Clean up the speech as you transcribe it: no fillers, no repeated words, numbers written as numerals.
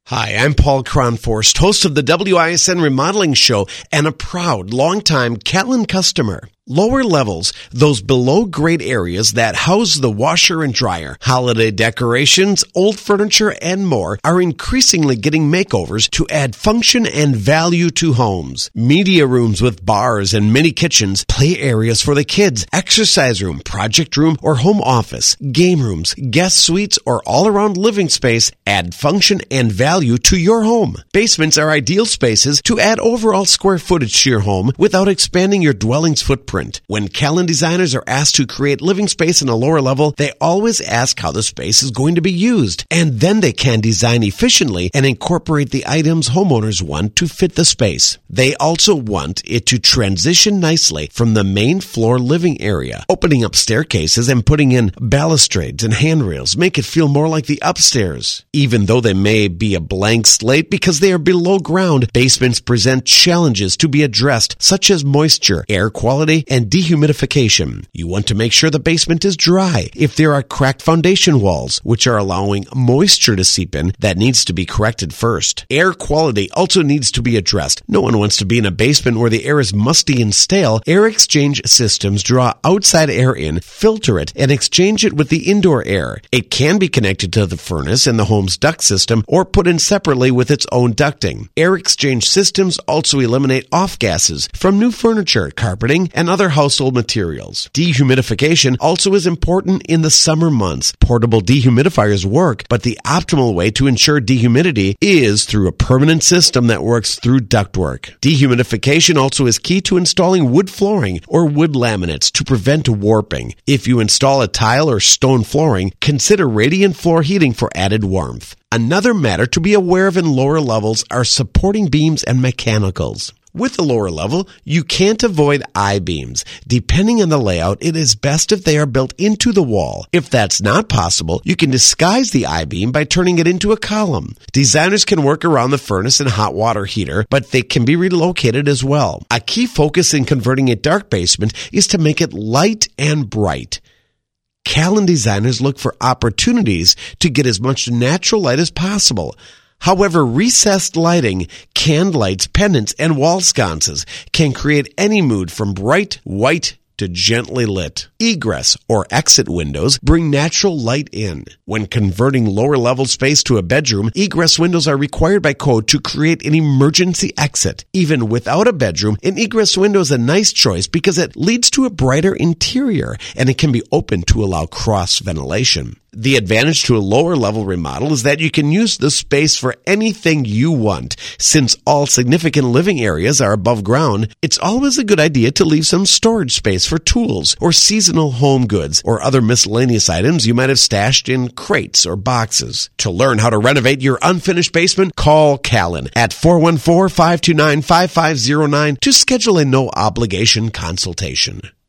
Hi, I'm Paul Cronforst, host of the WISN Remodeling Show and a proud, longtime Callan customer. Lower levels, those below-grade areas that house the washer and dryer, holiday decorations, old furniture, and more, are increasingly getting makeovers to add function and value to homes. Media rooms with bars and mini kitchens, play areas for the kids, exercise room, project room, or home office, game rooms, guest suites, or all-around living space add function and value to your home. Basements are ideal spaces to add overall square footage to your home without expanding your dwelling's footprint. When Callan designers are asked to create living space in a lower level, they always ask how the space is going to be used, and then they can design efficiently and incorporate the items homeowners want to fit the space. They also want it to transition nicely from the main floor living area. Opening up staircases and putting in balustrades and handrails make it feel more like the upstairs. Even though they may be a blank slate because they are below ground, basements present challenges to be addressed, such as moisture, air quality, and dehumidification. You want to make sure the basement is dry. If there are cracked foundation walls, which are allowing moisture to seep in, that needs to be corrected first. Air quality also needs to be addressed. No one wants to be in a basement where the air is musty and stale. Air exchange systems draw outside air in, filter it, and exchange it with the indoor air. It can be connected to the furnace and the home's duct system or put in separately with its own ducting. Air exchange systems also eliminate off gases from new furniture, carpeting, and other household materials. Dehumidification also is important in the summer months. Portable dehumidifiers work, but the optimal way to ensure dehumidity is through a permanent system that works through ductwork. Dehumidification also is key to installing wood flooring or wood laminates to prevent warping. If you install a tile or stone flooring, consider radiant floor heating for added warmth. Another matter to be aware of in lower levels are supporting beams and mechanicals. With the lower level, you can't avoid I-beams. Depending on the layout, it is best if they are built into the wall. If that's not possible, you can disguise the I-beam by turning it into a column. Designers can work around the furnace and hot water heater, but they can be relocated as well. A key focus in converting a dark basement is to make it light and bright. Callan designers look for opportunities to get as much natural light as possible. However, recessed lighting, canned lights, pendants, and wall sconces can create any mood from bright white to gently lit. Egress or exit windows bring natural light in. When converting lower level space to a bedroom, egress windows are required by code to create an emergency exit. Even without a bedroom, an egress window is a nice choice because it leads to a brighter interior and it can be opened to allow cross ventilation. The advantage to a lower level remodel is that you can use the space for anything you want. Since all significant living areas are above ground, it's always a good idea to leave some storage space for tools or seasonal home goods or other miscellaneous items you might have stashed in crates or boxes. To learn how to renovate your unfinished basement, call Callan at 414-529-5509 to schedule a no-obligation consultation.